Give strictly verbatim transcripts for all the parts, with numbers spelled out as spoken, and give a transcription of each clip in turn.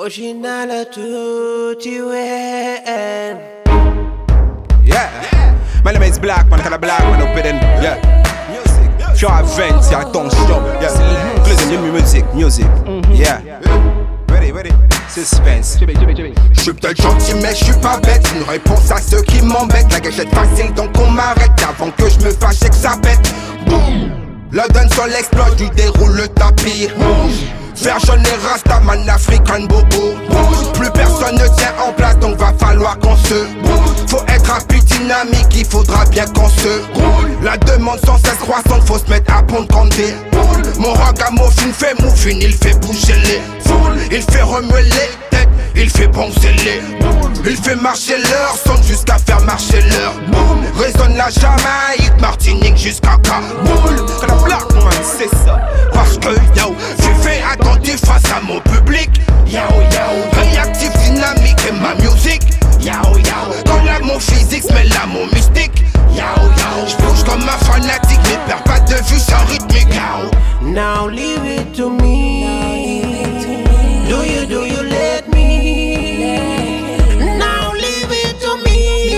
Original tutti wen. Yeah, my name is Black Man, kind of black man up in. Yeah, pure events, yeah, attention. Yeah, closing new music, music. Yeah, ready, ready. Suspense. Je suis peut-être gentil mais je suis pas bête. Une réponse à ceux qui m'embêtent. La gâchette facile donc on m'arrête avant que je me fâche et que ça pète. Boum. Le donne sur l'exploit, je lui déroule le tapis. Faire jaune et rastaman, African bobo. Plus personne ne tient en place donc va falloir qu'on se bouge. Faut être rapide, dynamique, il faudra bien qu'on se roule. La demande sans cesse croissante, faut se mettre à pondre quand des boules. Mon ragamuffin fait moufine, il fait bouger les foules. Il fait remuer les têtes, il fait bonzer les boules. Il fait marcher l'heure, sonne jusqu'à faire marcher l'heure. Résonne la Jamaïque, Martinique jusqu'à Kaboul. Que la black man, c'est ça. Parce que yo, je fais attentif face à mon public. Yo yo, réactif, dynamique et ma musique. Yo yo, quand l'amour physique se mêle l'amour mystique. Yo yo, j'bouge comme un fanatique, mais perds pas de vue sans rythmique. Yo. Now leave it to me. Do you, do you let me? Now leave it to me.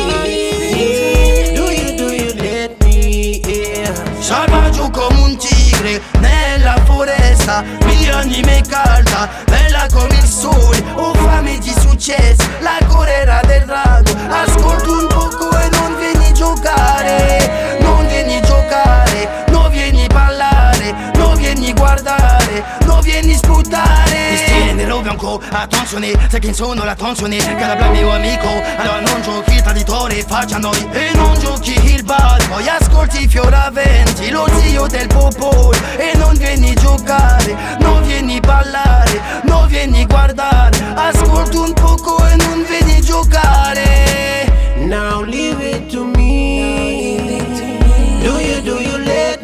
Do you, do you let me? Yeah. Salvaggio come un tigre nella foresta, mi anima calda, bella come il sole, ho fame di successo, la correra del drago. Ascolto un poco e non vieni giocare, non vieni giocare, non vieni parlare, non vieni guardare, non vieni sputare. Mi stiene lo bianco, attenzione, sai che sono l'attenzione, Calabria mio amico, allora non giochi il traditore, faccia noi e non giochi il bal, poi ascolti Fioraventi, lo zio del popolo, e non vieni giocare, non vieni ballare, non vieni guardare, ascolti un poco e non vieni giocare. Now leave it to me. Do you, do you let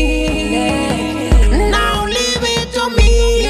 me? Now leave it to me.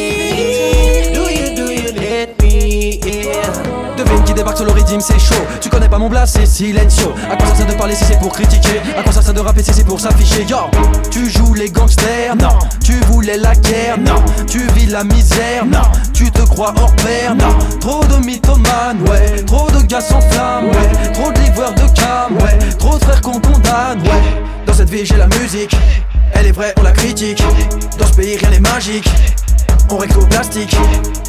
Do you, do you let me? Yeah. Devine qui débarque sur le rythme, c'est chaud. Tu connais pas mon blast, c'est silencio. À quoi ça sert de parler si c'est pour critiquer? À quoi ça sert de rapper si c'est pour s'afficher? Yo, tu joues les gangsters, non. Tu voulais la guerre, non. Tu vis la misère, non. Tu te crois hors pair, non. Trop de mythomanes, ouais. Trop de gars sans flamme, ouais. Trop de livreurs de cam, ouais. Trop de frères qu'on condamne, ouais. Dans cette vie j'ai la musique, elle est vraie, on la critique. Dans ce pays rien n'est magique, on règle au plastique.